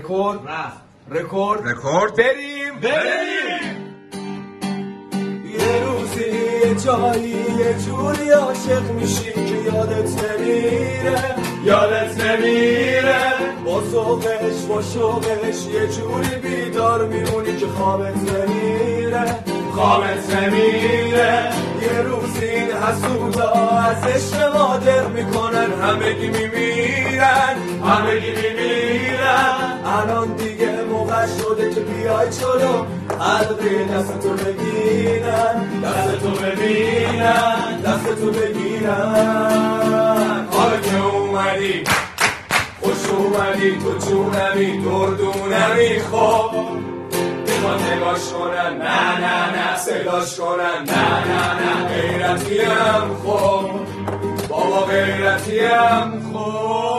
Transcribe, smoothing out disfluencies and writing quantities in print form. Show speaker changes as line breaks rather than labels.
رکورد بریم
یه روزی یه جایی یه جوری عاشق میشی که یادت نمیره با ذوقش با شوقش یه جوری بیدار میمونی که خوابت نمیره یه روزی این حسودا از عشق مادر میکنن همگی میمیرن الان دیگه موقع شده که بیای جلو حلقه دستتو بگیرن حالا که اومدی خوش اومدی تو جونمی دردونمی خب میخوان نگاش کنن نه صداش کنن نه غیرتیم خب بابا غیرتیم خب